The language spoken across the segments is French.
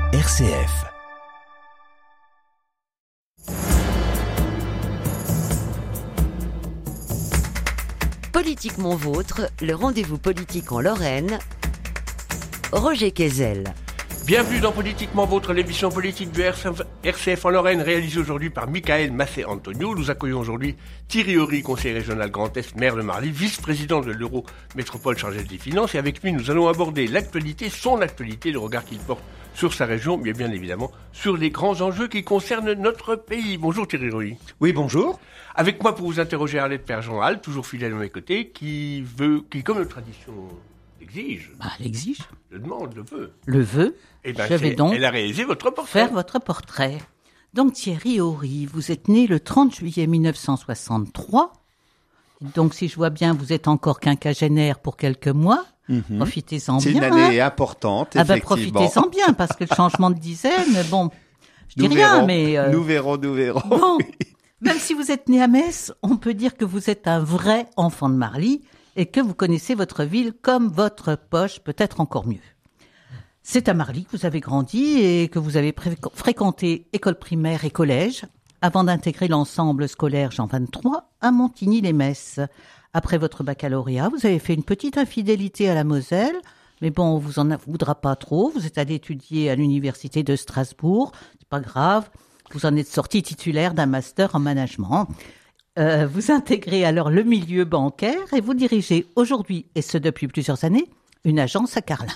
RCF. Politiquement vôtre, le rendez-vous politique en Lorraine. Roger Quézel. Bienvenue dans Politiquement Vôtre, l'émission politique du RCF en Lorraine, réalisée aujourd'hui par Michael Massé-Antonio. Nous accueillons aujourd'hui Thierry Horry, conseiller régional Grand Est, maire de Marly, vice-président de l'Eurométropole chargé des finances. Et avec lui, nous allons aborder l'actualité, son actualité, le regard qu'il porte sur sa région, mais bien évidemment sur les grands enjeux qui concernent notre pays. Bonjour Thierry Horry. Oui, bonjour. Avec moi pour vous interroger Arlette Perjean-Hall, toujours fidèle à mes côtés, qui, comme notre tradition l'exige. Elle exige. Je demande, le veut. Le veut. Eh ben, je vais donc elle a réalisé votre portrait. Faire votre portrait. Donc Thierry Horry, vous êtes né le 30 juillet 1963. Donc si je vois bien, vous êtes encore quinquagénaire pour quelques mois. Profitez-en bien. C'est une année importante, effectivement. Profitez-en bien, parce que le changement de dizaine, bon, je dis rien, mais... Nous verrons. Bon, même si vous êtes né à Metz, on peut dire que vous êtes un vrai enfant de Marly et que vous connaissez votre ville comme votre poche, peut-être encore mieux. C'est à Marly que vous avez grandi et que vous avez fréquenté école primaire et collège avant d'intégrer l'ensemble scolaire Jean 23 à Montigny-les-Metz. Après votre baccalauréat, vous avez fait une petite infidélité à la Moselle, mais bon, on vous en voudra pas trop. Vous êtes allé étudier à l'université de Strasbourg, c'est pas grave. Vous en êtes sorti titulaire d'un master en management. Vous intégrez alors le milieu bancaire et vous dirigez aujourd'hui, et ce depuis plusieurs années, une agence à Carlin.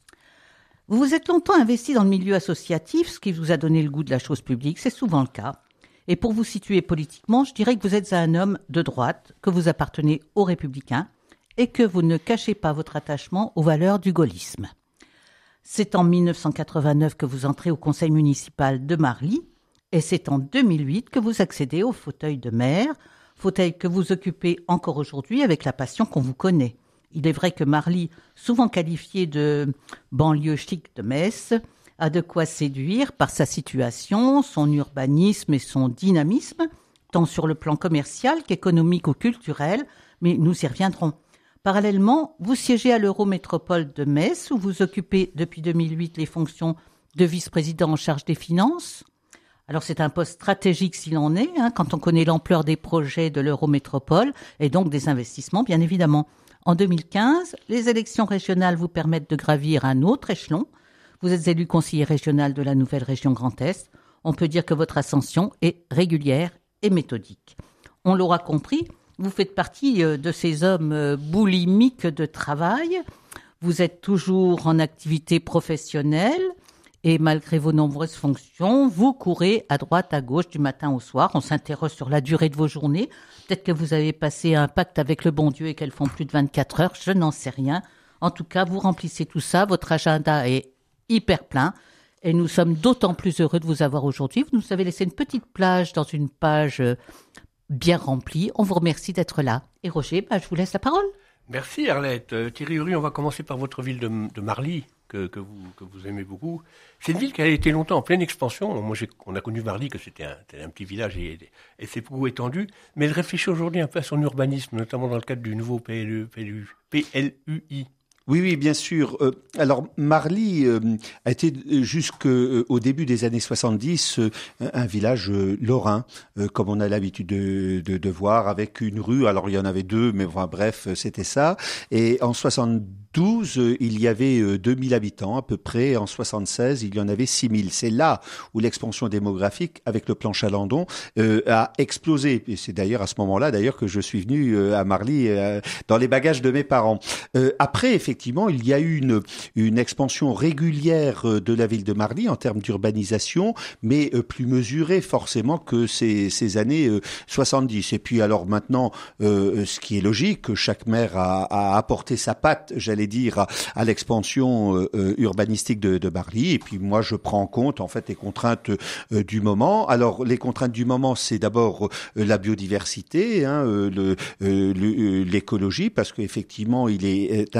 Vous vous êtes longtemps investi dans le milieu associatif, ce qui vous a donné le goût de la chose publique, c'est souvent le cas. Et pour vous situer politiquement, je dirais que vous êtes un homme de droite, que vous appartenez aux Républicains et que vous ne cachez pas votre attachement aux valeurs du gaullisme. C'est en 1989 que vous entrez au conseil municipal de Marly et c'est en 2008 que vous accédez au fauteuil de maire, fauteuil que vous occupez encore aujourd'hui avec la passion qu'on vous connaît. Il est vrai que Marly, souvent qualifié de banlieue chic de Metz, a de quoi séduire par sa situation, son urbanisme et son dynamisme, tant sur le plan commercial qu'économique ou culturel, mais nous y reviendrons. Parallèlement, vous siégez à l'Eurométropole de Metz, où vous occupez depuis 2008 les fonctions de vice-président en charge des finances. Alors c'est un poste stratégique s'il en est, quand on connaît l'ampleur des projets de l'Eurométropole et donc des investissements, bien évidemment. En 2015, les élections régionales vous permettent de gravir un autre échelon. Vous êtes élu conseiller régional de la nouvelle région Grand Est. On peut dire que votre ascension est régulière et méthodique. On l'aura compris, vous faites partie de ces hommes boulimiques de travail. Vous êtes toujours en activité professionnelle et malgré vos nombreuses fonctions, vous courez à droite, à gauche, du matin au soir. On s'interroge sur la durée de vos journées. Peut-être que vous avez passé un pacte avec le bon Dieu et qu'elles font plus de 24 heures, je n'en sais rien. En tout cas, vous remplissez tout ça, votre agenda est hyper plein et nous sommes d'autant plus heureux de vous avoir aujourd'hui. Vous nous avez laissé une petite plage dans une page bien remplie. On vous remercie d'être là. Et Roger, je vous laisse la parole. Merci Arlette. Thierry Horry, on va commencer par votre ville de Marly, que vous aimez beaucoup. C'est une ville qui a été longtemps en pleine expansion. On a connu Marly, que c'était un petit village et c'est beaucoup étendu. Mais elle réfléchit aujourd'hui un peu à son urbanisme, notamment dans le cadre du nouveau PLUI. Oui, bien sûr. Alors, Marly a été jusqu'au début des années 70 un village lorrain, comme on a l'habitude de voir, avec une rue. Alors, il y en avait deux, mais bref, c'était ça. Et en 72, il y avait 2000 habitants à peu près. En 76, il y en avait 6000. C'est là où l'expansion démographique, avec le plan Chalandon, a explosé. Et c'est d'ailleurs à ce moment-là, que je suis venu à Marly dans les bagages de mes parents. Après, effectivement, il y a eu une expansion régulière de la ville de Marly en termes d'urbanisation, mais plus mesurée forcément que ces années 70. Et puis alors maintenant, ce qui est logique, chaque maire a apporté sa patte, j'allais dire, à l'expansion urbanistique de Marly. Et puis moi, je prends en compte en fait les contraintes du moment. Alors les contraintes du moment, c'est d'abord la biodiversité, l'écologie, parce qu'effectivement, il est important de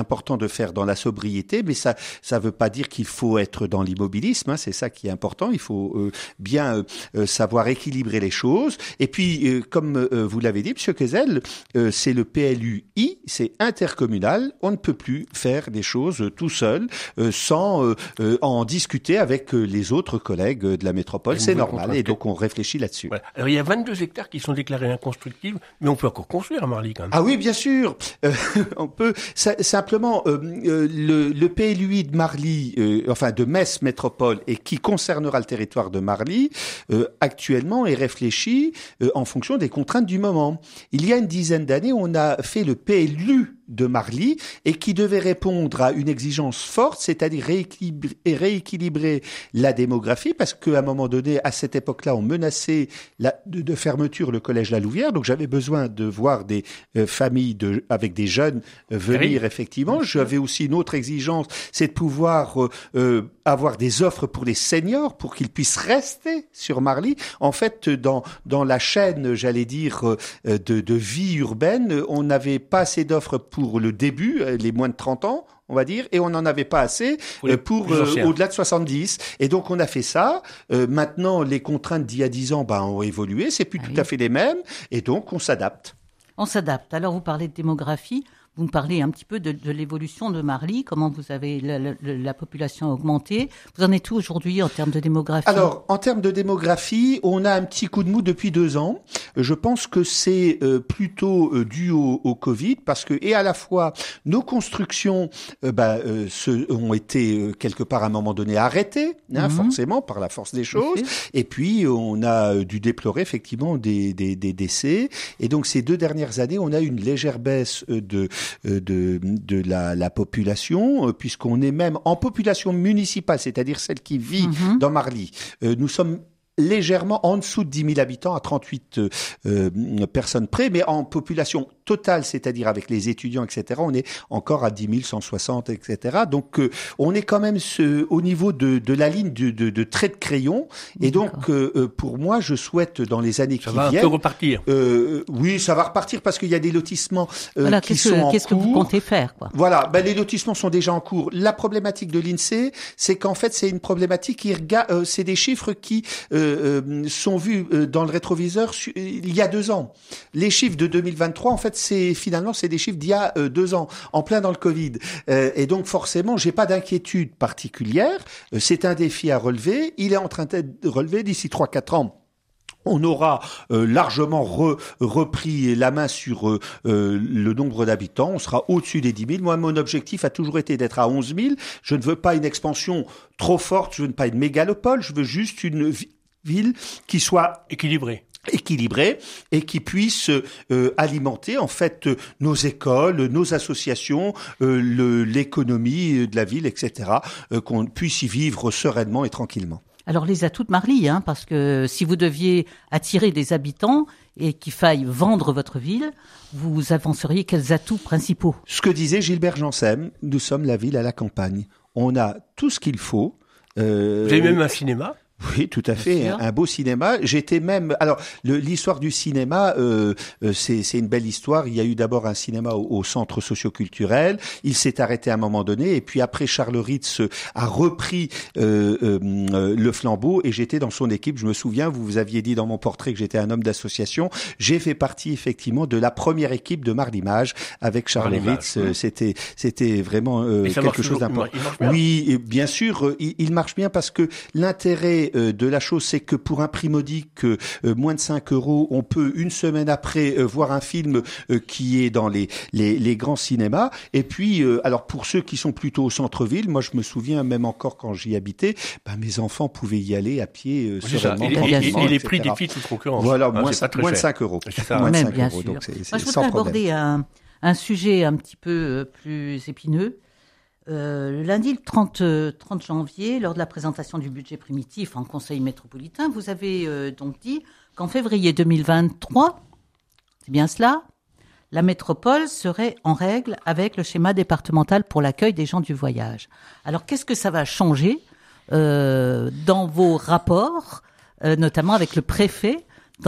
de faire dans la sobriété, mais ça veut pas dire qu'il faut être dans l'immobilisme, hein, c'est ça qui est important. Il faut bien savoir équilibrer les choses. Et puis, comme vous l'avez dit, Monsieur Quezel, c'est le PLUI, c'est intercommunal. On ne peut plus faire des choses tout seul, sans en discuter avec les autres collègues de la métropole. C'est normal, et donc on réfléchit là-dessus. Voilà. Alors il y a 22 hectares qui sont déclarés inconstructibles, mais on peut encore construire à Marly quand même. Ah oui, bien sûr. On peut simplement le PLUI de Marly, enfin de Metz Métropole, et qui concernera le territoire de Marly, actuellement est réfléchi en fonction des contraintes du moment. Il y a une dizaine d'années, on a fait le PLU de Marly et qui devait répondre à une exigence forte, c'est-à-dire rééquilibrer la démographie, parce qu'à un moment donné, à cette époque-là, on menaçait de fermeture le collège La Louvière, donc j'avais besoin de voir des familles avec des jeunes venir effectivement. J'avais aussi une autre exigence, c'est de pouvoir avoir des offres pour les seniors, pour qu'ils puissent rester sur Marly. En fait, dans la chaîne, j'allais dire, de vie urbaine, on n'avait pas assez d'offres pour le début, les moins de 30 ans, on va dire, et on n'en avait pas assez pour au-delà de 70. Et donc on a fait ça. Maintenant, les contraintes d'il y a 10 ans ont évolué, c'est plus tout à fait les mêmes, et donc on s'adapte. On s'adapte. Alors vous parlez de démographie. Vous me parlez un petit peu de l'évolution de Marly, comment vous avez la population augmenté. Vous en êtes où aujourd'hui en termes de démographie? Alors, en termes de démographie, on a un petit coup de mou depuis 2 ans. Je pense que c'est plutôt dû au Covid, parce que et à la fois nos constructions ont été quelque part à un moment donné arrêtées, forcément par la force des choses. Et puis on a dû déplorer effectivement des décès. Et donc ces 2 dernières années, on a une légère baisse de la population, puisqu'on est même en population municipale, c'est-à-dire celle qui vit dans Marly. Nous sommes légèrement en dessous de 10 000 habitants, à 38 personnes près, mais en population totale, c'est-à-dire avec les étudiants, etc., on est encore à 10 160, etc. Donc, on est quand même au niveau de la ligne de trait de crayon. Et donc, pour moi, je souhaite dans les années qui viennent... Ça va un peu repartir. Oui, ça va repartir parce qu'il y a des lotissements qui sont en cours. Qu'est-ce que vous comptez faire, quoi? Voilà, les lotissements sont déjà en cours. La problématique de l'INSEE, c'est qu'en fait, c'est une problématique qui c'est des chiffres qui sont vus dans le rétroviseur il y a 2 ans. Les chiffres de 2023, en fait, c'est des chiffres d'il y a 2 ans, en plein dans le Covid. Et donc, forcément, j'ai pas d'inquiétude particulière. C'est un défi à relever. Il est en train d'être relevé d'ici 3-4 ans. On aura largement repris la main sur le nombre d'habitants. On sera au-dessus des 10 000. Moi, mon objectif a toujours été d'être à 11 000. Je ne veux pas une expansion trop forte. Je veux pas une mégalopole. Je veux juste une ville qui soit équilibrée et qui puisse alimenter en fait nos écoles, nos associations, l'économie de la ville, etc. Qu'on puisse y vivre sereinement et tranquillement. Alors les atouts de Marly, parce que si vous deviez attirer des habitants et qu'il faille vendre votre ville, vous avanceriez quels atouts principaux? Ce que disait Gilbert Janssen, nous sommes la ville à la campagne. On a tout ce qu'il faut. Vous avez même un cinéma? Oui, tout à fait, un beau cinéma. J'étais même... Alors, l'histoire du cinéma, c'est une belle histoire. Il y a eu d'abord un cinéma au centre socioculturel. Il s'est arrêté à un moment donné. Et puis après, Charles Ritz a repris le flambeau et j'étais dans son équipe. Je me souviens, vous aviez dit dans mon portrait que j'étais un homme d'association. J'ai fait partie effectivement de la première équipe de Marlimage avec Charles Ritz. C'était vraiment quelque chose d'important. Oui, et bien sûr, il marche bien parce que l'intérêt de la chose, c'est que pour un prix modique, moins de 5 €, on peut une semaine après voir un film qui est dans les grands cinémas. Et puis, alors pour ceux qui sont plutôt au centre-ville, moi je me souviens même encore quand j'y habitais, mes enfants pouvaient y aller à pied sereinement. Et les prix des filles sous concurrence. Voilà, moins de 5 €. Moins de 5 €. Donc moi, je voudrais aborder un sujet un petit peu plus épineux. Lundi, le 30 janvier, lors de la présentation du budget primitif en Conseil métropolitain, vous avez donc dit qu'en février 2023, c'est bien cela, la métropole serait en règle avec le schéma départemental pour l'accueil des gens du voyage. Alors, qu'est-ce que ça va changer dans vos rapports, notamment avec le préfet, dans ce cadre-là ?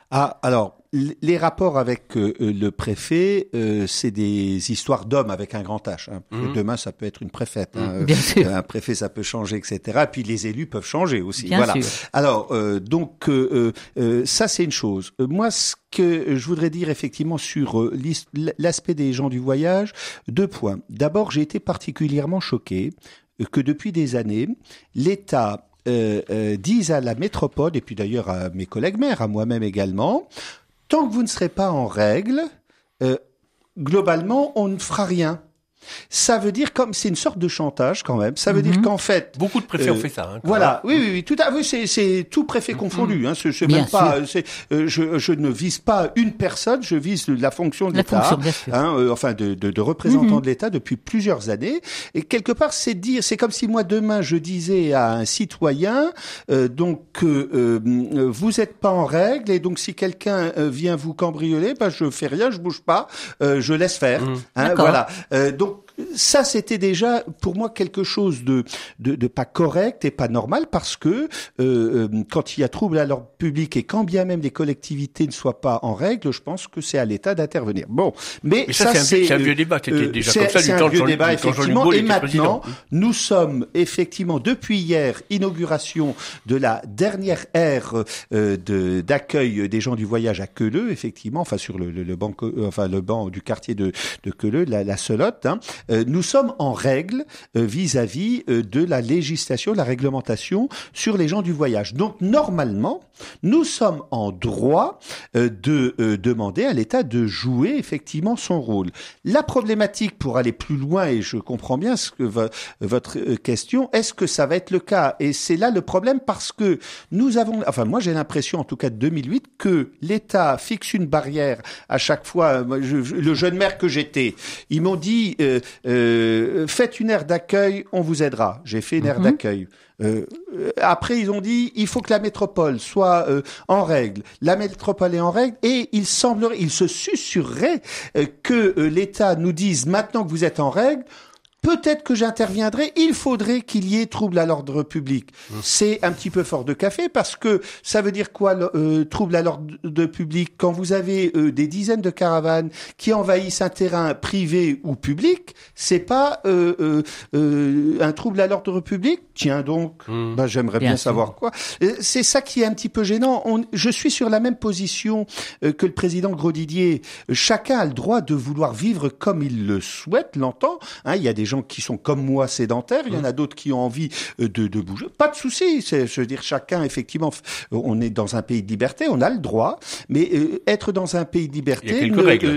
Ah, alors, les rapports avec le préfet, c'est des histoires d'hommes avec un grand H. Hein. Demain, ça peut être une préfète. Hein. Bien sûr. Un préfet, ça peut changer, etc. Puis les élus peuvent changer aussi. Bien voilà. sûr. Alors, donc, ça, c'est une chose. Moi, ce que je voudrais dire effectivement sur l'aspect des gens du voyage, 2 points. D'abord, j'ai été particulièrement choqué que depuis des années, l'État disent à la métropole, et puis d'ailleurs à mes collègues maires, à moi-même également, tant que vous ne serez pas en règle, globalement, on ne fera rien. Ça veut dire, comme c'est une sorte de chantage quand même, ça veut dire qu'en fait... Beaucoup de préfets ont fait ça. Hein, voilà, oui, tout à fait, c'est tout préfet confondu. Hein, c'est même pas, je ne vise pas une personne, je vise la fonction de l'État, enfin de représentant de l'État depuis plusieurs années. Et quelque part, c'est comme si moi demain je disais à un citoyen, vous êtes pas en règle, et donc si quelqu'un vient vous cambrioler, je fais rien, je bouge pas, je laisse faire. Hein, voilà. Donc ça, c'était déjà pour moi quelque chose de pas correct et pas normal, parce que quand il y a trouble à l'ordre public et quand bien même les collectivités ne soient pas en règle, je pense que c'est à l'État d'intervenir. Bon, mais ça c'est un vieux débat. C'était déjà comme ça du temps de vieux débat effectivement. Et maintenant, président. nous sommes effectivement depuis hier inauguration de la dernière ère d'accueil des gens du voyage à Queuleu, effectivement, enfin sur le banc du quartier de Queuleu, la Selotte. Hein. Nous sommes en règle vis-à-vis de la législation, la réglementation sur les gens du voyage. Donc normalement, nous sommes en droit de demander à l'État de jouer effectivement son rôle. La problématique, pour aller plus loin, et je comprends bien ce que votre question, est-ce que ça va être le cas? Et c'est là le problème, parce que moi j'ai l'impression, en tout cas de 2008, que l'État fixe une barrière à chaque fois. Le jeune maire que j'étais, ils m'ont dit faites une aire d'accueil, on vous aidera. J'ai fait une aire d'accueil. Après, ils ont dit il faut que la métropole soit en règle. La métropole est en règle, et il se susurrerait que l'État nous dise maintenant que vous êtes en règle. Peut-être que j'interviendrai, il faudrait qu'il y ait trouble à l'ordre public. C'est un petit peu fort de café, parce que ça veut dire quoi, trouble à l'ordre public? Quand vous avez des dizaines de caravanes qui envahissent un terrain privé ou public, c'est pas un trouble à l'ordre public? Tiens donc, j'aimerais bien savoir quoi. C'est ça qui est un petit peu gênant. Je suis sur la même position que le président Grosdidier. Chacun a le droit de vouloir vivre comme il le souhaite, l'entend. Hein, il y a des gens qui sont comme moi sédentaires, il y en a d'autres qui ont envie de bouger. Pas de souci, je veux dire, chacun, effectivement, on est dans un pays de liberté, on a le droit, mais être dans un pays de liberté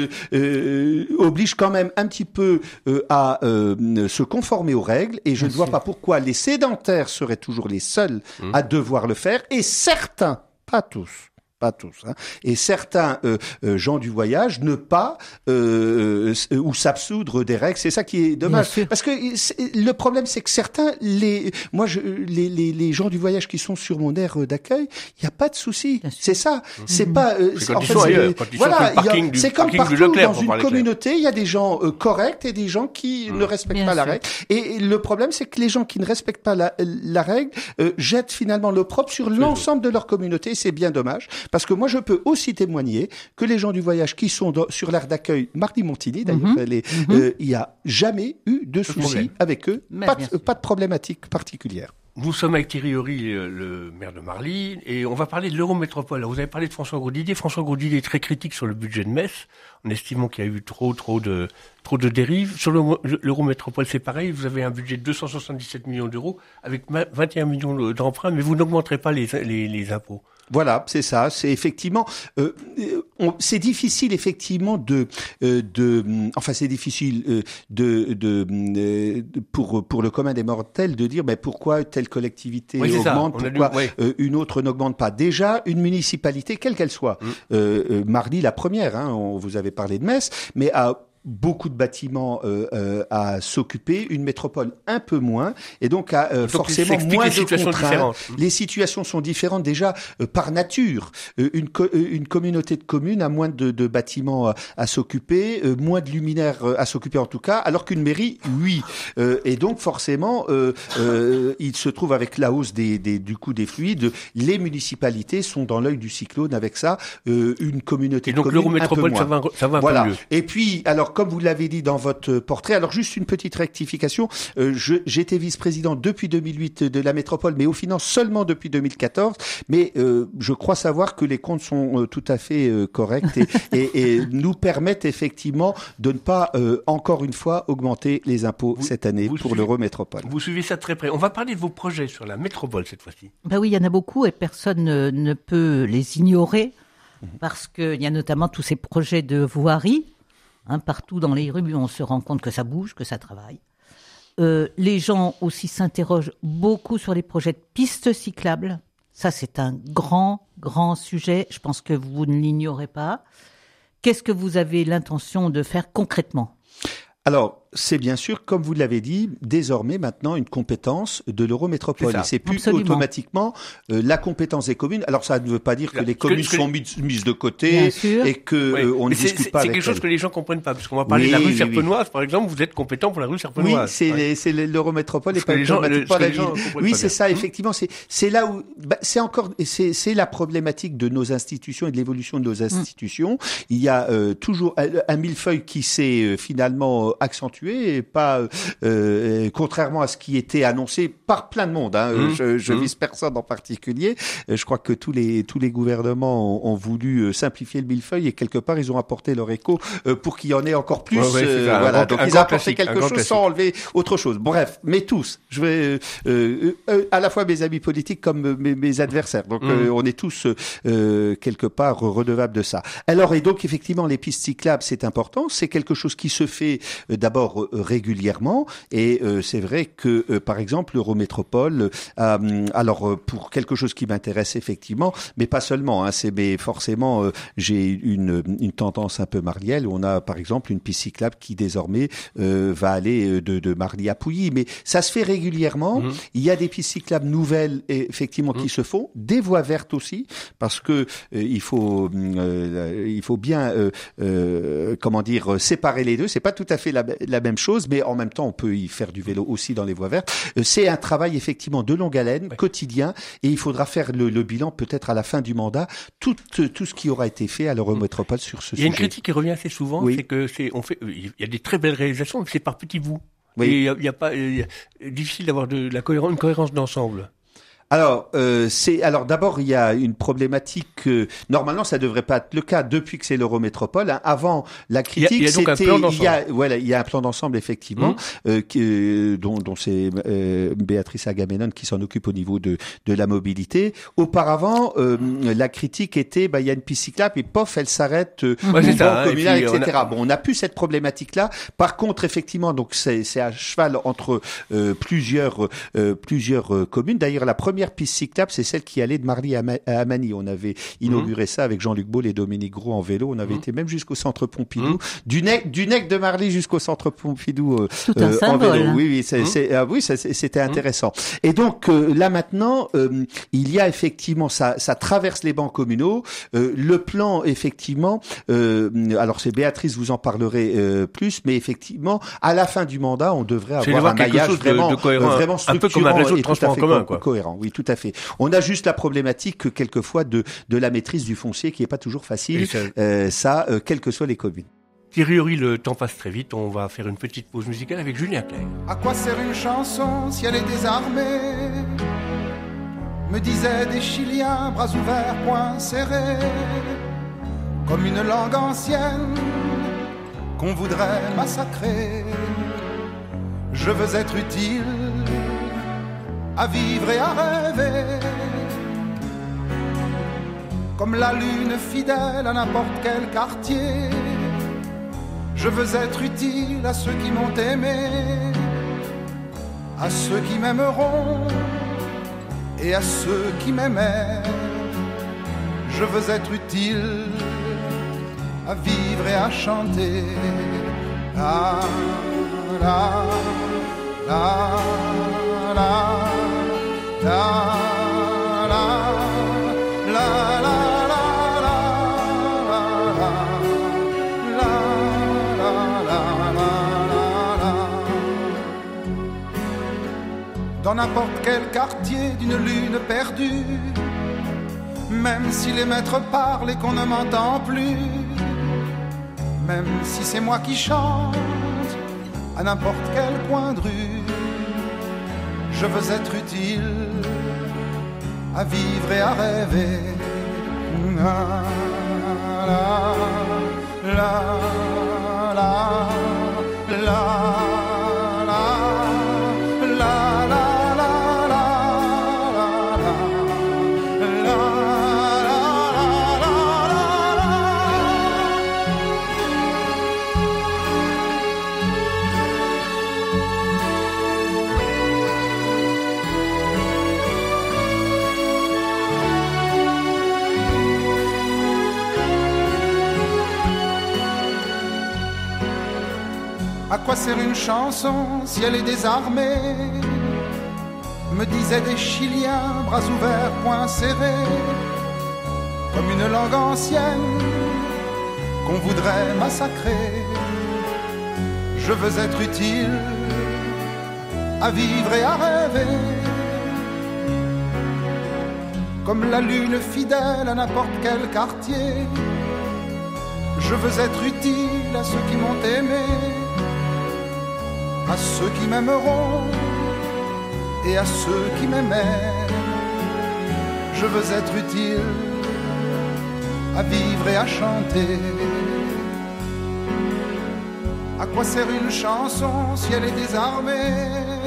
oblige quand même un petit peu à se conformer aux règles, et je ne vois pas pourquoi les sédentaires seraient toujours les seuls à devoir le faire, et certains, pas tous, hein. Et certains gens du voyage ne pas ou s'absoudre des règles. C'est ça qui est dommage. Parce que le problème, c'est que certains, les gens du voyage qui sont sur mon aire d'accueil, il n'y a pas de souci. C'est ça. C'est pas. C'est comme partout dans une communauté, il y a des gens corrects et des gens qui ne respectent pas la règle. Et le problème, c'est que les gens qui ne respectent pas la règle jettent finalement l'opprobre sur l'ensemble de leur communauté. C'est bien dommage. Parce que moi, je peux aussi témoigner que les gens du voyage qui sont sur l'aire d'accueil Marly-Montigny, d'ailleurs, il n'y a jamais eu de soucis avec eux, pas de problématique particulière. Nous sommes avec Thierry Horry, le maire de Marly, et on va parler de l'Eurométropole. Vous avez parlé de François Grosdidier. François Grosdidier est très critique sur le budget de Metz, en estimant qu'il y a eu trop de dérives. Sur l'Eurométropole, c'est pareil. Vous avez un budget de 277 millions d'euros, avec 21 millions d'emprunts, mais vous n'augmenterez pas les impôts. Voilà, c'est ça. C'est effectivement, c'est difficile effectivement c'est difficile pour le commun des mortels de dire, pourquoi telle collectivité augmente, pourquoi une autre n'augmente pas. Déjà, une municipalité, quelle qu'elle soit, Marly la première, hein, vous avez parlé de Metz, mais beaucoup de bâtiments à s'occuper, une métropole un peu moins, et donc a forcément moins de contraintes. Les situations sont différentes déjà par nature. Une communauté de communes a moins de bâtiments à s'occuper, moins de luminaires à s'occuper en tout cas, alors qu'une mairie, oui. Et donc forcément, il se trouve avec la hausse du coût des fluides, les municipalités sont dans l'œil du cyclone avec ça, une communauté de communes un peu moins. Ça va voilà. Un peu mieux. Et puis, alors comme vous l'avez dit dans votre portrait, alors juste une petite rectification, j'étais vice-président depuis 2008 de la métropole, mais aux finances seulement depuis 2014, mais je crois savoir que les comptes sont tout à fait corrects et nous permettent effectivement de ne pas encore une fois augmenter les impôts cette année pour l'Eurométropole. Vous suivez ça très près. On va parler de vos projets sur la métropole cette fois-ci. Ben oui, il y en a beaucoup et personne ne peut les ignorer parce qu'il y a notamment tous ces projets de voirie. Partout dans les rues, on se rend compte que ça bouge, que ça travaille. Les gens aussi s'interrogent beaucoup sur les projets de pistes cyclables. Ça, c'est un grand, grand sujet. Je pense que vous ne l'ignorez pas. Qu'est-ce que vous avez l'intention de faire concrètement ? Alors, c'est bien sûr, comme vous l'avez dit, désormais maintenant une compétence de l'Eurométropole. Et c'est plus Absolument. automatiquement la compétence des communes. Alors ça ne veut pas dire que les communes sont mises de côté et que on ne discute pas avec elles. C'est quelque chose que les gens comprennent pas, parce qu'on va parler de la rue Serpenoise, par exemple. Vous êtes compétent pour la rue Serpenoise. Oui, c'est l'Eurométropole et pas automatiquement la ville. Oui, c'est ça. Effectivement, c'est là où c'est encore c'est la problématique de nos institutions et de l'évolution de nos institutions. Il y a toujours un millefeuille qui s'est finalement accentué. Et pas contrairement à ce qui était annoncé par plein de monde. Je vise personne en particulier. Je crois que tous les gouvernements ont voulu simplifier le millefeuille et quelque part ils ont apporté leur écho pour qu'il y en ait encore plus. Voilà. Donc ils ont apporté quelque chose sans enlever autre chose. Bref, mais tous. Je vais à la fois mes amis politiques comme mes adversaires. Donc on est tous quelque part redevables de ça. Alors et donc effectivement les pistes cyclables c'est important. C'est quelque chose qui se fait d'abord régulièrement et c'est vrai que par exemple l'Eurométropole alors pour quelque chose qui m'intéresse effectivement mais pas seulement mais forcément j'ai une tendance un peu marlielle où on a par exemple une piste cyclable qui désormais va aller de Marly à Pouilly mais ça se fait régulièrement. Il y a des pistes cyclables nouvelles effectivement qui se font, des voies vertes aussi parce que il faut bien comment dire séparer les deux, c'est pas tout à fait la même chose, mais en même temps, on peut y faire du vélo aussi dans les voies vertes. C'est un travail effectivement de longue haleine, quotidien, et il faudra faire le bilan peut-être à la fin du mandat, tout ce qui aura été fait à l'Eurométropole sur ce sujet. Il y a une critique qui revient assez souvent, c'est que il y a des très belles réalisations, mais c'est par petits bouts. Oui. Et il y a pas difficile d'avoir une cohérence d'ensemble. Alors, d'abord il y a une problématique. Normalement, ça devrait pas être le cas depuis que c'est l'Eurométropole. Avant la critique, il y a donc un plan d'ensemble. Il y a un plan d'ensemble effectivement dont c'est Béatrice Agamemnon qui s'en occupe au niveau de la mobilité. Auparavant, la critique était il y a une piste cyclable et pof, elle s'arrête au bord communal, etc. On a plus cette problématique là. Par contre, effectivement, donc c'est à cheval entre plusieurs communes. D'ailleurs, la première piste cyclable, c'est celle qui allait de Marly à Amany. On avait inauguré ça avec Jean-Luc Baul et Dominique Gros en vélo. On avait été même jusqu'au centre Pompidou, du nec de Marly jusqu'au centre Pompidou tout un symbole, en vélo. Oui, c'était intéressant. Et donc là maintenant, il y a effectivement ça traverse les bancs communaux. Le plan effectivement, alors c'est Béatrice, vous en parlerez plus, mais effectivement à la fin du mandat, on devrait avoir un maillage vraiment structurant, un peu comme un réseau de transport en commun, cohérent. Oui, tout à fait. On a juste la problématique quelquefois de la maîtrise du foncier qui est pas toujours facile. Quelles que soient les communes. Thierry Horry, le temps passe très vite. On va faire une petite pause musicale avec Julien Clerc. À quoi sert une chanson si elle est désarmée? Me disaient des Chiliens, bras ouverts, poings serrés, comme une langue ancienne qu'on voudrait massacrer. Je veux être utile à vivre et à rêver, comme la lune fidèle à n'importe quel quartier. Je veux être utile à ceux qui m'ont aimé, à ceux qui m'aimeront et à ceux qui m'aimaient. Je veux être utile à vivre et à chanter la, la, la, la, la. Dans n'importe quel quartier d'une lune perdue, même si les maîtres parlent et qu'on ne m'entend plus, même si c'est moi qui chante à n'importe quel coin de rue, je veux être utile à vivre et à rêver. La, la, la, la, la. À quoi sert une chanson si elle est désarmée, me disaient des Chiliens, bras ouverts, poings serrés, comme une langue ancienne qu'on voudrait massacrer. Je veux être utile à vivre et à rêver, comme la lune fidèle à n'importe quel quartier. Je veux être utile à ceux qui m'ont aimé, à ceux qui m'aimeront et à ceux qui m'aimaient. Je veux être utile à vivre et à chanter. À quoi sert une chanson si elle est désarmée?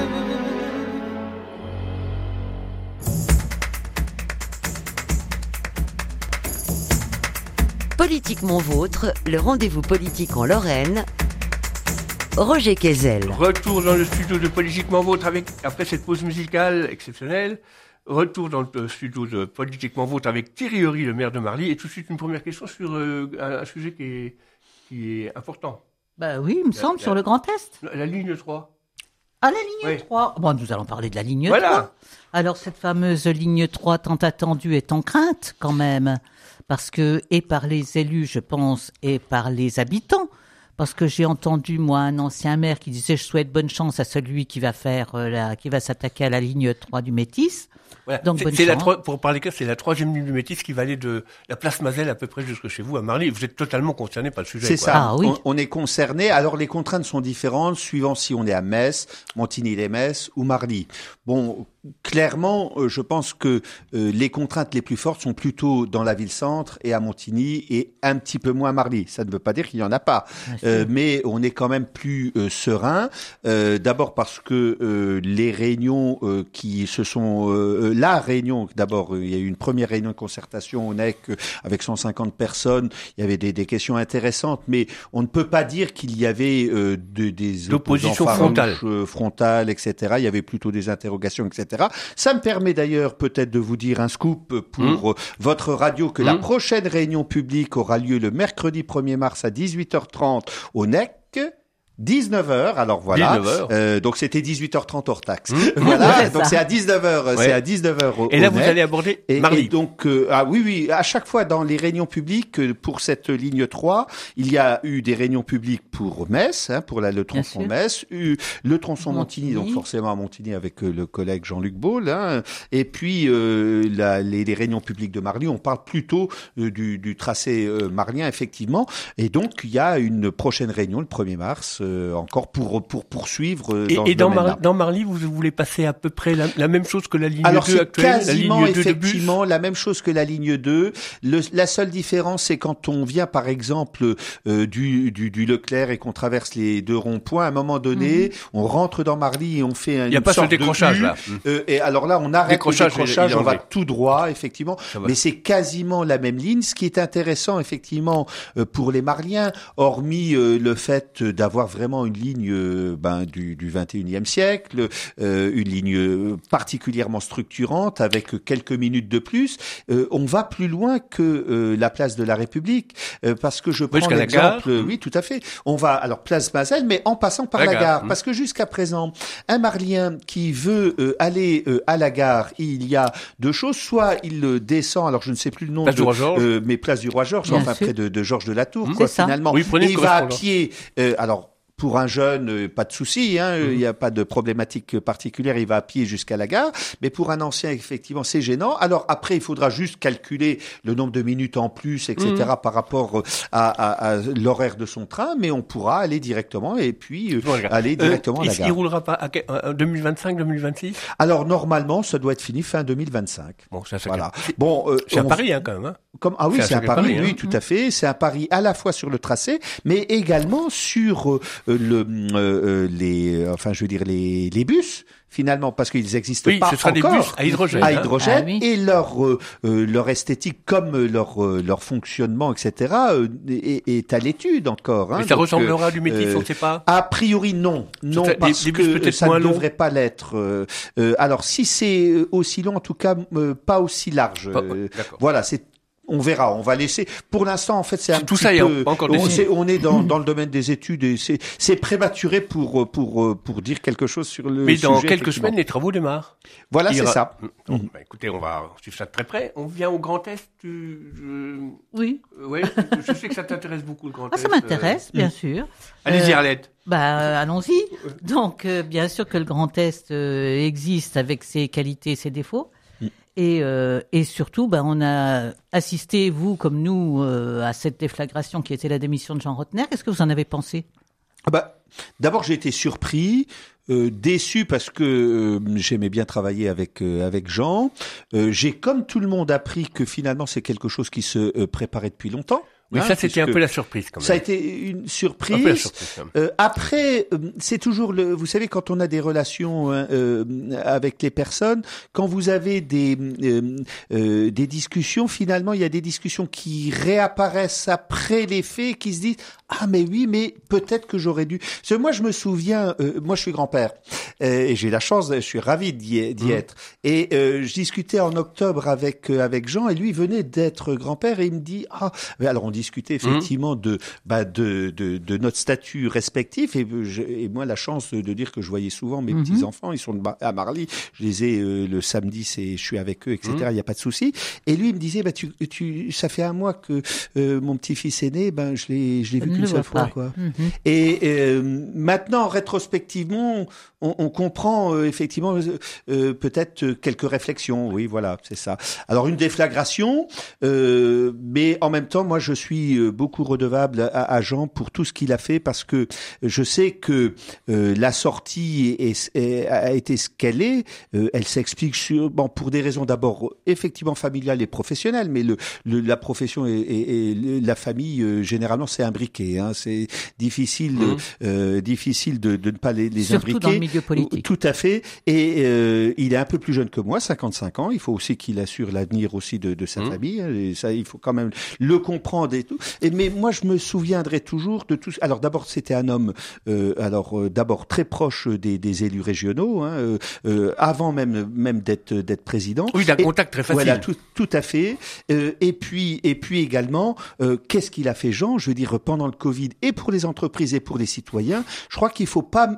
Politiquement vôtre, le rendez-vous politique en Lorraine. Roger Quézel. Retour dans le studio de Politiquement Vôtre après cette pause musicale exceptionnelle. Retour dans le studio de Politiquement Vôtre avec Thierry Horry, le maire de Marly. Et tout de suite, une première question sur un sujet qui est important. Bah oui, il me semble, sur le Grand Est. La ligne 3. Ah, la ligne 3. Bon, nous allons parler de la ligne 3. Voilà. Alors, cette fameuse ligne 3 tant attendue est en crainte, quand même. Parce que, et par les élus, je pense, et par les habitants. Parce que j'ai entendu, moi, un ancien maire qui disait « Je souhaite bonne chance à celui qui va qui va s'attaquer à la ligne 3 du Métis ». Voilà. Donc, Pour parler clair, c'est la 3e ligne du Métis qui va aller de la place Mazel à peu près jusque chez vous à Marly. Vous êtes totalement concerné par le sujet. C'est quoi. ça. Ah, oui. On est concerné. Alors les contraintes sont différentes suivant si on est à Metz, Montigny-lès-Metz ou Marly. Bon, clairement, je pense que les contraintes les plus fortes sont plutôt dans la ville-centre et à Montigny et un petit peu moins à Marly. Ça ne veut pas dire qu'il n'y en a pas, mais on est quand même plus serein. D'abord parce que les réunions qui se sont la réunion, d'abord, il y a eu une première réunion de concertation au NEC avec 150 personnes. Il y avait des questions intéressantes, mais on ne peut pas dire qu'il y avait des oppositions frontales, etc. Il y avait plutôt des interrogations, etc. Ça me permet d'ailleurs peut-être de vous dire un scoop pour votre radio que la prochaine réunion publique aura lieu le mercredi 1er mars à 18h30 au NEC. 19h, alors voilà. 19h. Donc c'était 18h30 hors taxe. Voilà, donc c'est à 19h, c'est à 19h. Et là vous allez aborder Marly. Et donc oui, à chaque fois dans les réunions publiques pour cette ligne 3, il y a eu des réunions publiques pour Metz, pour le tronçon Metz, le tronçon Montigny, donc forcément à Montigny avec le collègue Jean-Luc Baule, et puis les réunions publiques de Marly, on parle plutôt du tracé marlien effectivement, et donc il y a une prochaine réunion le 1er mars encore pour poursuivre dans Marly, vous voulez passer à peu près la même chose que la ligne 2 actuelle, quasiment, la ligne 2 effectivement la même chose que la ligne 2. La seule différence, c'est quand on vient par exemple du Leclerc et qu'on traverse les deux ronds-points, à un moment donné, on rentre dans Marly et on fait une sorte de U. Il n'y a pas ce décrochage là. Et alors là, on arrête le décrochage, on va tout droit, effectivement. Mais c'est quasiment la même ligne. Ce qui est intéressant, effectivement, pour les Marliens, hormis le fait d'avoir vraiment une ligne du 21e siècle, une ligne particulièrement structurante avec quelques minutes de plus. On va plus loin que la place de la République parce que je prends l'exemple. Oui, tout à fait. On va alors place Mazel, mais en passant par la gare, parce que jusqu'à présent, un Marlien qui veut aller à la gare, il y a deux choses. Soit il descend, alors je ne sais plus le nom, mais place du Roi Georges, enfin près de Georges de la Tour, quoi, finalement. Oui, et il va à pied. Alors pour un jeune, pas de souci, il n'y a pas de problématique particulière, il va à pied jusqu'à la gare. Mais pour un ancien, effectivement, c'est gênant. Alors après, il faudra juste calculer le nombre de minutes en plus, etc., par rapport à l'horaire de son train, mais on pourra aller directement et puis aller directement à la gare. Il roulera pas à 2025, 2026 ? Alors normalement, ça doit être fini fin 2025. Bon, ça, voilà. C'est à Paris, quand même. Ah oui, c'est à Paris, oui, tout à fait. C'est à Paris à la fois sur le tracé, mais également sur les bus, finalement, parce qu'ils existent pas ce sera encore. Des bus à hydrogène. Et leur esthétique comme leur fonctionnement, etc., est à l'étude encore. Mais ça ressemblera à du métis, on ne sait pas. A priori, non, parce que ça ne devrait pas l'être. Alors, si c'est aussi long, en tout cas, pas aussi large. Voilà, on verra, on va laisser. Pour l'instant, en fait, c'est tout ça, peu. Encore on est dans le domaine des études et c'est prématuré pour dire quelque chose sur le sujet. Mais dans quelques semaines, les travaux démarrent. Voilà, c'est ça. Donc, écoutez, on va suivre ça de très près. On vient au Grand Est. Oui. Ouais, je sais que ça t'intéresse beaucoup, le Grand Est. Ça m'intéresse, bien sûr. Allez-y, Arlette. Allons-y. Donc, bien sûr que le Grand Est existe avec ses qualités et ses défauts. Et surtout, on a assisté, vous comme nous, à cette déflagration qui était la démission de Jean Rotner. Qu'est-ce que vous en avez pensé ? D'abord, j'ai été surpris, déçu parce que j'aimais bien travailler avec Jean. J'ai, comme tout le monde, appris que finalement, c'est quelque chose qui se préparait depuis longtemps. Oui, ça c'était un peu la surprise quand même. Ça a été une surprise. Après, c'est toujours vous savez, quand on a des relations avec les personnes, quand vous avez des discussions, finalement, il y a des discussions qui réapparaissent après les faits, qui se disent mais oui, mais peut-être que j'aurais dû. Parce que moi, je me souviens, moi, je suis grand-père et j'ai la chance, je suis ravi d'y être. Et je discutais en octobre avec Jean et lui venait d'être grand-père et il me dit alors on discutait effectivement de notre statut respectif et moi la chance de dire que je voyais souvent mes petits enfants, ils sont à Marly, je les ai le samedi, je suis avec eux, etc. Il y a pas de souci. Et lui il me disait ça fait un mois que mon petit-fils est né, je l'ai vu qu'une seule fois, quoi. Et maintenant rétrospectivement on comprend effectivement peut-être quelques réflexions. Oui, voilà, c'est ça. Alors une déflagration, mais en même temps, moi, je suis beaucoup redevable à Jean pour tout ce qu'il a fait parce que je sais que la sortie a été ce qu'elle est. Elle s'explique pour des raisons d'abord effectivement familiales et professionnelles, mais la profession et la famille généralement c'est imbriqué. C'est difficile de ne pas les surtout imbriquer. Dans le milieu politique. Tout à fait. Et il est un peu plus jeune que moi, 55 ans. Il faut aussi qu'il assure l'avenir aussi de sa famille. Et ça, il faut quand même le comprendre et tout. Mais moi, je me souviendrai toujours de tout. Alors d'abord, c'était un homme, d'abord très proche des élus régionaux, avant même d'être président. Oui, d'un contact très facile. Voilà, tout à fait. Et puis également, qu'est-ce qu'il a fait, Jean ? Je veux dire, pendant le Covid, et pour les entreprises et pour les citoyens, je crois qu'il faut pas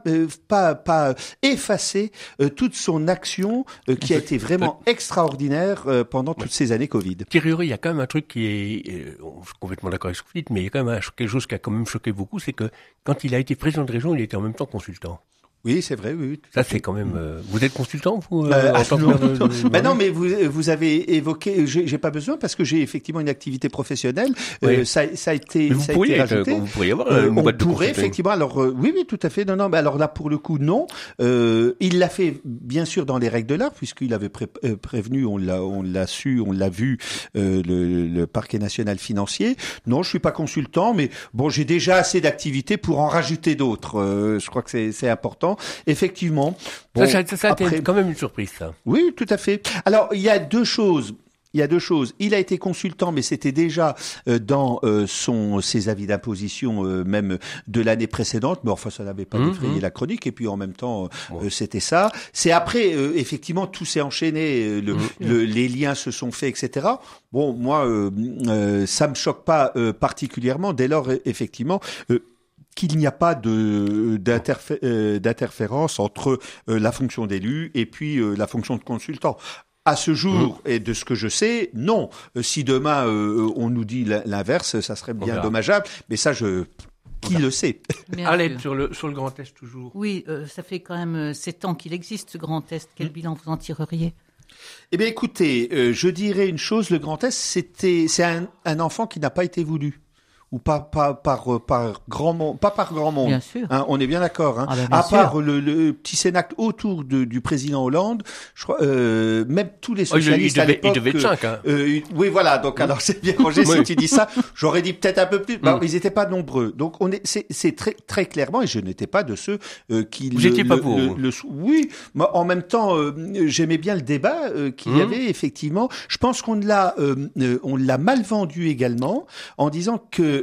effacer toute son action qui a été vraiment extraordinaire pendant toutes ces années Covid. Thierry Horry, il y a quand même un truc qui est, je suis complètement d'accord avec ce que vous dites, mais il y a quand même quelque chose qui a quand même choqué beaucoup, c'est que quand il a été président de région, il était en même temps consultant. Oui, c'est vrai, oui. Ça, c'est quand même. Vous êtes consultant, vous non, mais vous avez évoqué. J'ai pas besoin parce que j'ai effectivement une activité professionnelle. Oui. Ça a été. Mais vous pourriez rajouté. Vous pourriez avoir une boîte de consulting. On pourrait effectivement. Alors oui, tout à fait. Non, mais alors là, pour le coup, non. Il l'a fait bien sûr dans les règles de l'art puisqu'il avait prévenu. On l'a su, on l'a vu. Le parquet national financier. Non, je suis pas consultant, mais bon, j'ai déjà assez d'activités pour en rajouter d'autres. Je crois que c'est important. Effectivement. Bon, ça a été quand même une surprise, ça. Oui, tout à fait. Alors, il y a deux choses. Il y a deux choses. Il a été consultant, mais c'était déjà dans ses avis d'imposition même de l'année précédente. Mais enfin, ça n'avait pas défrayé la chronique. Et puis en même temps, c'était ça. C'est après, effectivement, tout s'est enchaîné. Les liens se sont faits, etc. Bon, moi, ça me choque pas particulièrement. Dès lors, effectivement. Qu'il n'y a pas d'interférence entre la fonction d'élu et puis la fonction de consultant. À ce jour, et de ce que je sais, non. Si demain on nous dit l'inverse, ça serait bien dommageable. Mais ça, qui le sait? Arlette, sur le Grand Est toujours. Oui, ça fait quand même 7 ans qu'il existe, ce Grand Est. Quel bilan vous en tireriez? Eh bien, écoutez, je dirais une chose. Le Grand Est, c'est un enfant qui n'a pas été voulu. Ou pas par grand monde, pas par grand monde. Bien sûr. Hein, on est bien d'accord. Hein. À part le petit cénacle autour du président Hollande, je crois, même tous les socialistes à l'époque. Il devait être 5. Hein. Oui, voilà. Donc alors c'est bien Roger si tu dis ça. J'aurais dit peut-être un peu plus. Bah, ils n'étaient pas nombreux. Donc c'est très très clairement, et je n'étais pas de ceux qui. Vous n'étiez pas pour. Oui, mais en même temps, j'aimais bien le débat qu'il y avait effectivement. Je pense qu'on l'a mal vendu également en disant que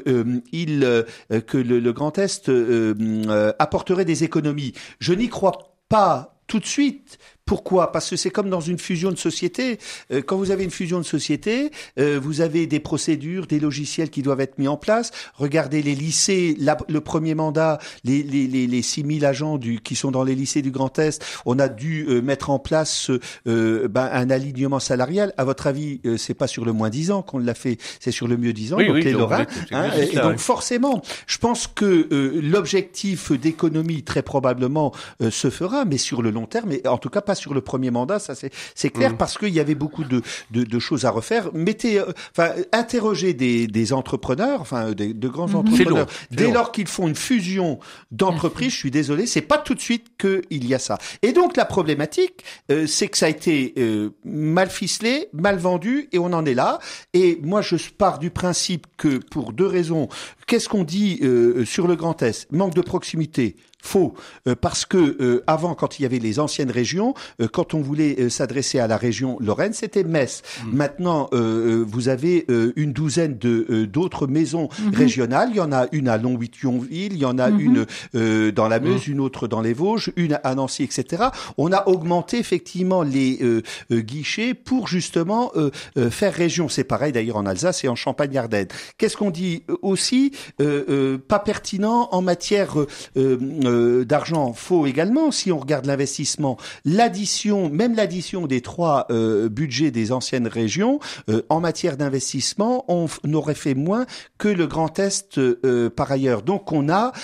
le Grand Est apporterait des économies. Je n'y crois pas tout de suite. Pourquoi ? Parce que c'est comme dans une fusion de société. Quand vous avez une fusion de société, vous avez des procédures, des logiciels qui doivent être mis en place. Regardez les lycées, le premier mandat, les 6000 agents qui sont dans les lycées du Grand Est, on a dû mettre en place un alignement salarial. À votre avis, c'est pas sur le moins 10 ans qu'on l'a fait, c'est sur le mieux 10 ans, donc les Lorrains. Et donc forcément, je pense que l'objectif d'économie très probablement se fera, mais sur le long terme, et en tout cas pas sur le premier mandat, ça c'est clair, parce qu'il y avait beaucoup de choses à refaire. Interrogez des entrepreneurs, de grands entrepreneurs, dès lors qu'ils font une fusion d'entreprises, je suis désolé, c'est pas tout de suite qu'il y a ça. Et donc la problématique, c'est que ça a été mal ficelé, mal vendu, et on en est là. Et moi je pars du principe que pour deux raisons, qu'est-ce qu'on dit sur le Grand Est ? Manque de proximité. Faux, parce que avant, quand il y avait les anciennes régions, quand on voulait s'adresser à la région Lorraine, c'était Metz. Maintenant, vous avez une douzaine d'autres maisons régionales. Il y en a une à Longwy-Thionville, il y en a une dans la Meuse, une autre dans les Vosges, une à Nancy, etc. On a augmenté effectivement les guichets pour justement faire région. C'est pareil d'ailleurs en Alsace et en Champagne-Ardenne. Qu'est-ce qu'on dit aussi ? Pas pertinent en matière d'argent. Faux également, si on regarde l'investissement. L'addition des trois budgets des anciennes régions, en matière d'investissement, on aurait fait moins que le Grand Est par ailleurs. Donc on a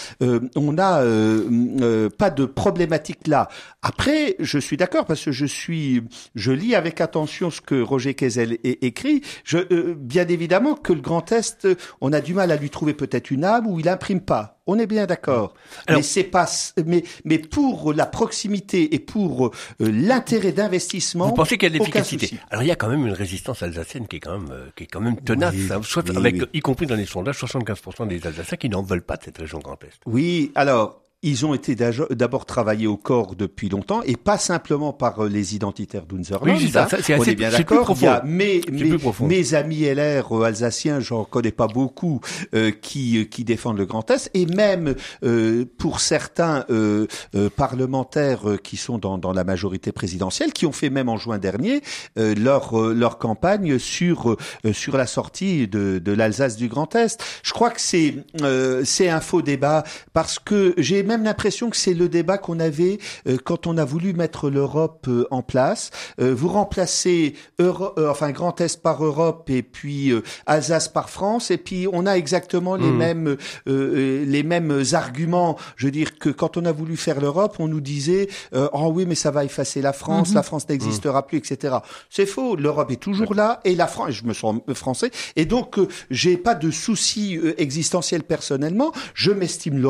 pas de problématique là. Après, je suis d'accord parce que je lis avec attention ce que Roger Quesel écrit. Bien évidemment que le Grand Est, on a du mal à lui trouver peut-être une âme où il imprime pas. On est bien d'accord. Alors, mais c'est pas, mais pour la proximité et pour l'intérêt d'investissement. Vous pensez qu'il y a de l'efficacité? Alors il y a quand même une résistance alsacienne qui est quand même tenace, y compris dans les sondages, 75% des Alsaciens qui n'en veulent pas de cette région Grand Est. Oui, alors. Ils ont été d'abord travaillés au corps depuis longtemps et pas simplement par les identitaires d'Unzerland. Oui, on est bien d'accord. Il y a mes amis LR alsaciens, j'en connais pas beaucoup, qui défendent le Grand Est, et même pour certains parlementaires qui sont dans la majorité présidentielle, qui ont fait même en juin dernier leur campagne sur la sortie de l'Alsace du Grand Est. Je crois que c'est un faux débat parce que j'ai même l'impression que c'est le débat qu'on avait quand on a voulu mettre l'Europe en place. Vous remplacez Grand Est par Europe et puis Alsace par France, et puis on a exactement les mêmes arguments. Je veux dire que quand on a voulu faire l'Europe, on nous disait oh oui, mais ça va effacer la France, la France n'existera plus, etc. C'est faux. L'Europe est toujours là, et la France, je me sens français, et donc j'ai pas de souci existentiel personnellement. Je m'estime lorrain.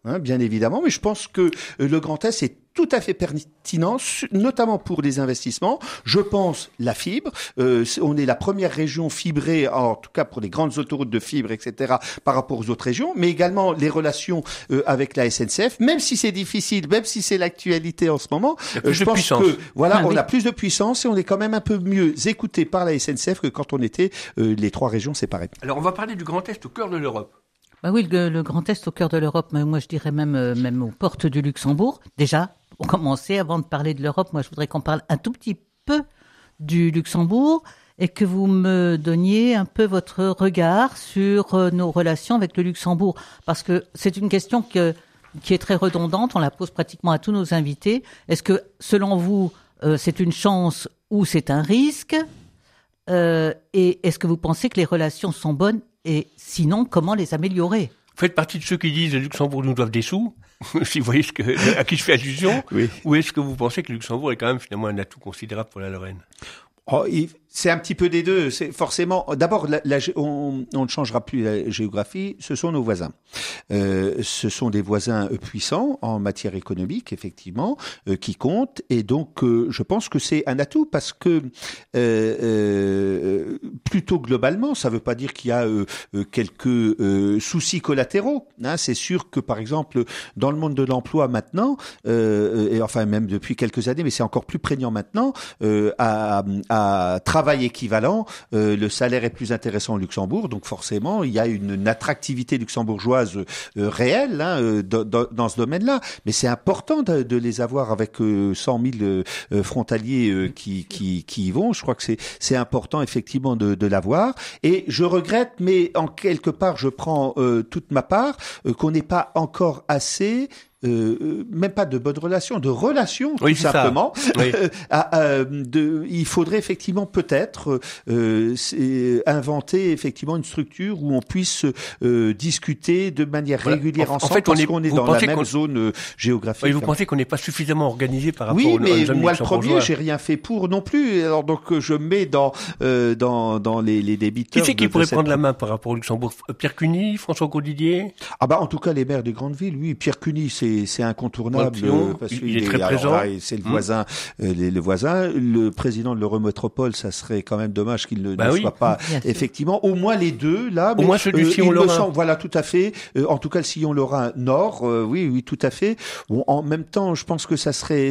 bien évidemment, mais je pense que le Grand Est est tout à fait pertinent, notamment pour des investissements. Je pense la fibre. On est la première région fibrée, en tout cas pour les grandes autoroutes de fibre, etc., par rapport aux autres régions, mais également les relations avec la SNCF, même si c'est difficile, même si c'est l'actualité en ce moment. Je pense que on a plus de puissance et on est quand même un peu mieux écouté par la SNCF que quand on était les trois régions séparées. Alors on va parler du Grand Est au cœur de l'Europe. Bah oui, le Grand Est au cœur de l'Europe, mais moi je dirais même aux portes du Luxembourg. Déjà, pour commencer, avant de parler de l'Europe, moi je voudrais qu'on parle un tout petit peu du Luxembourg et que vous me donniez un peu votre regard sur nos relations avec le Luxembourg. Parce que c'est une question qui est très redondante, on la pose pratiquement à tous nos invités. Est-ce que, selon vous, c'est une chance ou c'est un risque ? Et est-ce que vous pensez que les relations sont bonnes ? Et sinon, comment les améliorer ? Vous faites partie de ceux qui disent que le Luxembourg nous doivent des sous, si vous voyez à qui je fais allusion, oui. Ou est-ce que vous pensez que le Luxembourg est quand même finalement un atout considérable pour la Lorraine ? C'est un petit peu des deux. C'est forcément. D'abord, on ne changera plus la géographie. Ce sont nos voisins. Ce sont des voisins puissants en matière économique, effectivement, qui comptent. Et donc, je pense que c'est un atout parce que plutôt globalement, ça ne veut pas dire qu'il y a quelques soucis collatéraux. Hein. C'est sûr que, par exemple, dans le monde de l'emploi maintenant, et enfin même depuis quelques années, mais c'est encore plus prégnant maintenant, à travail équivalent, le salaire est plus intéressant au Luxembourg, donc forcément il y a une attractivité luxembourgeoise réelle dans ce domaine-là. Mais c'est important de les avoir avec 100 000 frontaliers qui y vont. Je crois que c'est important effectivement de l'avoir. Et je regrette, mais en quelque part je prends toute ma part, qu'on n'ait pas encore assez même pas de bonnes relations, de relations tout simplement. Oui. Il faudrait effectivement peut-être inventer effectivement une structure où on puisse discuter de manière régulière ensemble, parce qu'on est dans la même zone géographique. Oui, vous pensez qu'on n'est pas suffisamment organisé par rapport aux jeunes luxembourgeois ? Oui, mais moi le premier, j'ai rien fait pour non plus. Alors donc je me mets dans les débiteurs. Qui c'est qui pourrait prendre la main par rapport au Luxembourg ? Pierre Cuny, François Grosdidier ? En tout cas les maires des grandes villes, oui. Pierre Cuny, c'est incontournable parce qu'il est très présent. C'est le voisin, le voisin. Le président de l'Eurométropole, ça serait quand même dommage qu'il ne soit pas effectivement. Au moins les deux là. Au moins celui du Sillon-Lorrain. Voilà, tout à fait. En tout cas, le Sillon-Lorrain Nord, oui, tout à fait. Bon, en même temps, je pense que ça serait.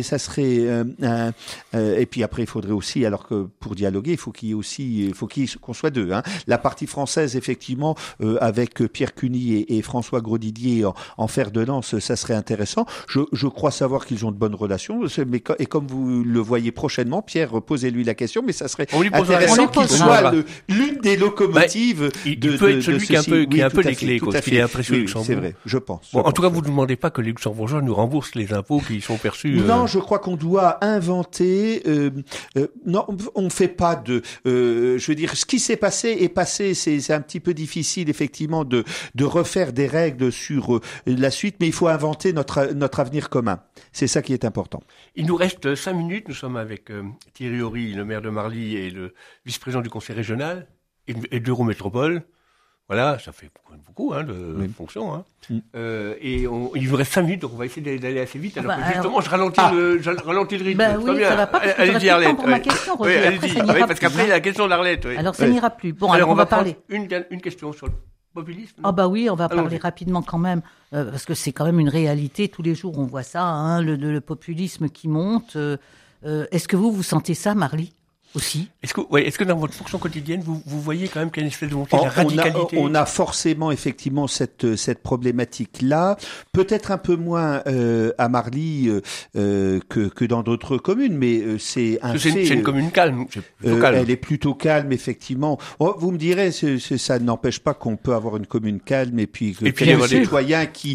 Et puis après, il faudrait aussi, alors que pour dialoguer, il faut qu'on soit deux. Hein. La partie française, effectivement, avec Pierre Cuny et François Grosdidier en fer de lance, ça serait intéressant. Je crois savoir qu'ils ont de bonnes relations, et comme vous le voyez prochainement, Pierre, posez-lui la question, mais ça serait intéressant qu'il soit l'une des locomotives il peut être celui qui a un peu les clés, parce qu'il est impressionnant au Luxembourg. C'est vrai, je pense. En tout cas, vous ne demandez pas que les Luxembourgeois nous remboursent les impôts qui sont perçus. Non, je crois qu'on doit inventer. Non, on ne fait pas de. Je veux dire, ce qui s'est passé est passé. C'est un petit peu difficile, effectivement, de refaire des règles sur la suite, mais il faut inventer notre avenir commun. C'est ça qui est important. Il nous reste 5 minutes. Nous sommes avec Thierry Horry, le maire de Marly et le vice-président du conseil régional et de l'Eurométropole. Voilà, ça fait beaucoup de fonctions. Hein. Et il nous reste 5 minutes, donc on va essayer d'aller assez vite. Alors que justement, je ralentis le rythme. Oui, ça va pas, parce que allez-y, Arlette. Pour ma question, Roger. Allez-y, parce qu'après, il y a la question d'Arlette. Oui. Alors, ça n'ira plus. Bon, alors on va parler. Une question sur le populisme. Oui, on va parler rapidement quand même, parce que c'est quand même une réalité. Tous les jours, on voit ça, le populisme qui monte. Est-ce que vous sentez ça, Marly ? Aussi. Est-ce que dans votre fonction quotidienne, vous voyez quand même qu'il y a une espèce de montée de la radicalité ? On a forcément effectivement cette problématique-là, peut-être un peu moins à Marly que dans d'autres communes, mais c'est un fait. C'est une commune calme. Elle est plutôt calme, effectivement. Vous me direz, ça n'empêche pas qu'on peut avoir une commune calme et puis qu'il y ait des citoyens qui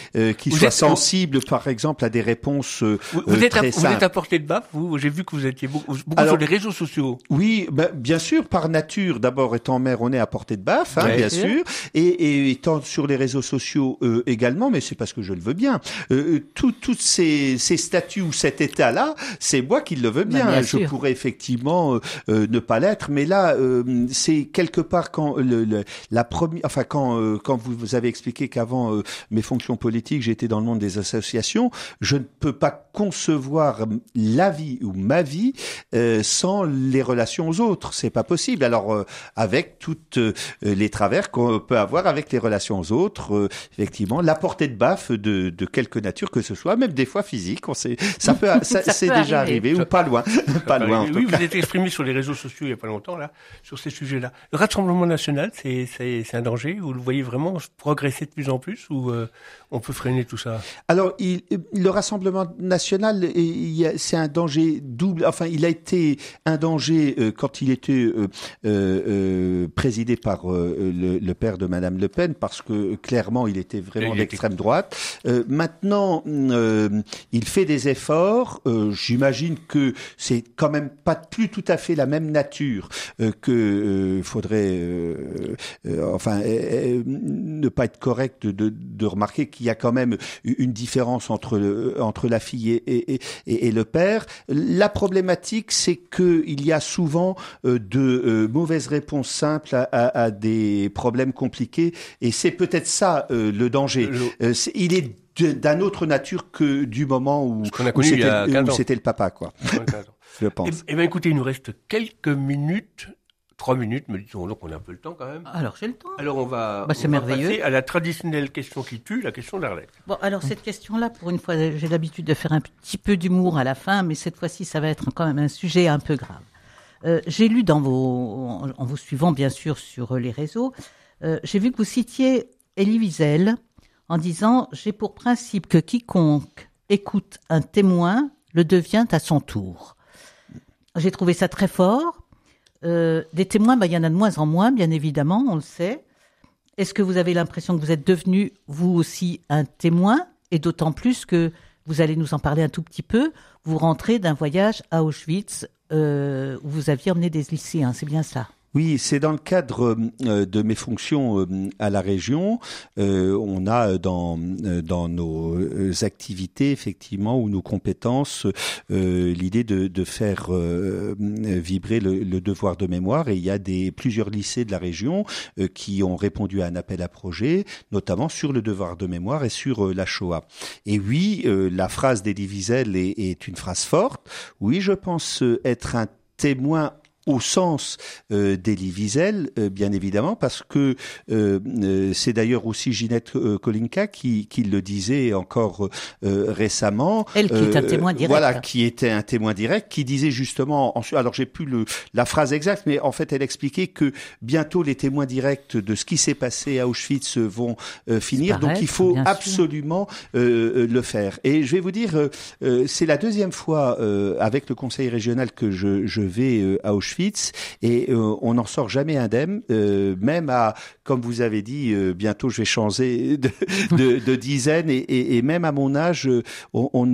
soient sensibles, par exemple, à des réponses très simples. Vous êtes à portée de baffe, vous ? J'ai vu que vous étiez beaucoup sur les réseaux sociaux. Oui, bien sûr, par nature. D'abord, étant mère, on est à portée de baffe, bien sûr. Et étant sur les réseaux sociaux également, mais c'est parce que je le veux bien. Toutes ces statuts ou cet état-là, c'est moi qui le veux bien. Je pourrais effectivement ne pas l'être, mais là, c'est quelque part quand quand vous avez expliqué qu'avant mes fonctions politiques, j'étais dans le monde des associations, je ne peux pas concevoir la vie ou ma vie sans les relations aux autres. C'est pas possible. Alors avec toutes les travers qu'on peut avoir avec les relations aux autres, effectivement, la portée de baffe de quelque nature que ce soit, même des fois physique, c'est déjà arrivé ou pas loin, pas loin. Oui, vous êtes exprimé sur les réseaux sociaux il y a pas longtemps là sur ces sujets-là. Le Rassemblement national, c'est un danger. Vous le voyez vraiment progresser de plus en plus ou on peut freiner tout ça? Alors, le Rassemblement national, c'est un danger double. Enfin, il a été un danger quand il était présidé par le père de Madame Le Pen, parce que clairement, il était vraiment d'extrême droite. Maintenant, il fait des efforts. J'imagine que c'est quand même pas plus tout à fait la même nature que faudrait, ne pas être correct de remarquer qu'il y a quand même une différence entre la fille et le père. La problématique, c'est que il y a souvent de mauvaises réponses simples à des problèmes compliqués, et c'est peut-être ça le danger. Il est d'un autre nature que du moment où c'était le papa, quoi. Je pense. Eh bien, écoutez, il nous reste quelques minutes. 3 minutes, me dit-on, donc on a un peu le temps quand même. Alors j'ai le temps. Alors on va merveilleux. passer à la traditionnelle question qui tue, la question d'Arlette. Bon, alors cette question-là, pour une fois, j'ai l'habitude de faire un petit peu d'humour à la fin, mais cette fois-ci, ça va être quand même un sujet un peu grave. J'ai lu en vous suivant bien sûr sur les réseaux, j'ai vu que vous citiez Elie Wiesel en disant « J'ai pour principe que quiconque écoute un témoin le devient à son tour ». J'ai trouvé ça très fort. Des témoins, il y en a de moins en moins, bien évidemment, on le sait. Est-ce que vous avez l'impression que vous êtes devenu, vous aussi, un témoin? Et d'autant plus que, vous allez nous en parler un tout petit peu, vous rentrez d'un voyage à Auschwitz où vous aviez emmené des lycéens, c'est bien ça? Oui, c'est dans le cadre de mes fonctions à la région. On a dans nos activités, effectivement, ou nos compétences, l'idée de faire vibrer le devoir de mémoire. Et il y a plusieurs lycées de la région qui ont répondu à un appel à projet, notamment sur le devoir de mémoire et sur la Shoah. Et oui, la phrase d'Elie Wiesel est une phrase forte. Oui, je pense être un témoin au sens d'Elie Wiesel, bien évidemment, parce que c'est d'ailleurs aussi Ginette Kolinka qui le disait encore récemment. Elle qui est un témoin direct. Voilà, qui était un témoin direct, qui disait justement, alors j'ai plus la phrase exacte, mais en fait elle expliquait que bientôt les témoins directs de ce qui s'est passé à Auschwitz vont finir, donc il faut absolument le faire. Et je vais vous dire, c'est la deuxième fois avec le conseil régional que je vais à Auschwitz, et on n'en sort jamais indemne, même à, comme vous avez dit, bientôt je vais changer de dizaine, et même à mon âge, on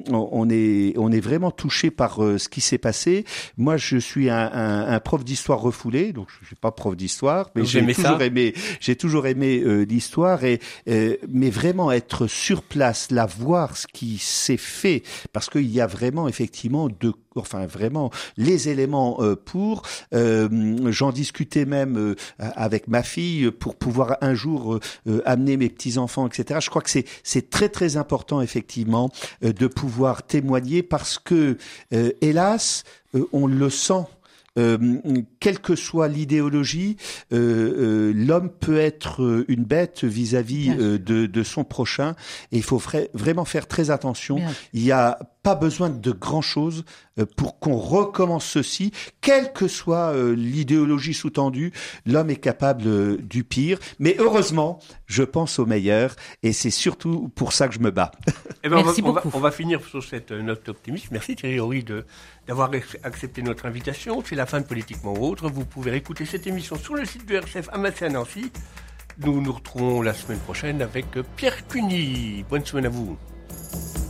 est vraiment touché par ce qui s'est passé. Moi, je suis un prof d'histoire refoulé, donc je suis pas prof d'histoire, mais j'ai toujours aimé l'histoire, mais vraiment être sur place, la voir ce qui s'est fait, parce qu'il y a vraiment effectivement vraiment les éléments pour. J'en discutais même avec ma fille pour pouvoir un jour amener mes petits-enfants, etc. Je crois que c'est très très important effectivement de pouvoir témoigner, parce que hélas on le sent. Quelle que soit l'idéologie, l'homme peut être une bête vis-à-vis de son prochain, et il faut vraiment faire très attention. Il n'y a pas besoin de grand-chose pour qu'on recommence ceci. Quelle que soit l'idéologie sous-tendue, l'homme est capable du pire. Mais heureusement, je pense au meilleur, et c'est surtout pour ça que je me bats. Eh ben, on va finir sur cette note optimiste. Merci Thierry Horry d'avoir accepté notre invitation. C'est la fin de Politiquement Vôtre. Vous pouvez écouter cette émission sur le site du RCF à Massy à Nancy. Nous nous retrouvons la semaine prochaine avec Pierre Cuny. Bonne semaine à vous.